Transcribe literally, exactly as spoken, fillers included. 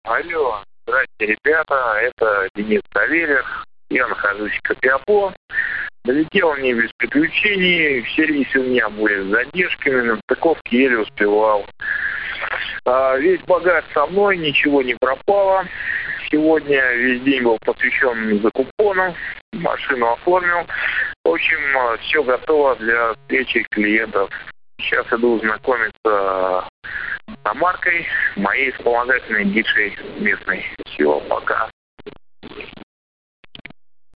Алло, здрасте, ребята, это Денис Савельев. Я нахожусь в Копиапо. Долетел не без приключений, все рейсы у меня были с задержками, на стыковке еле успевал. А, весь багаж со мной, ничего не пропало. Сегодня весь день был посвящен закупонам, машину оформил. В общем, все готово для встречи клиентов. Сейчас иду знакомиться с Тамаркой, моей вспомогательной гидшей местной. Всего, пока.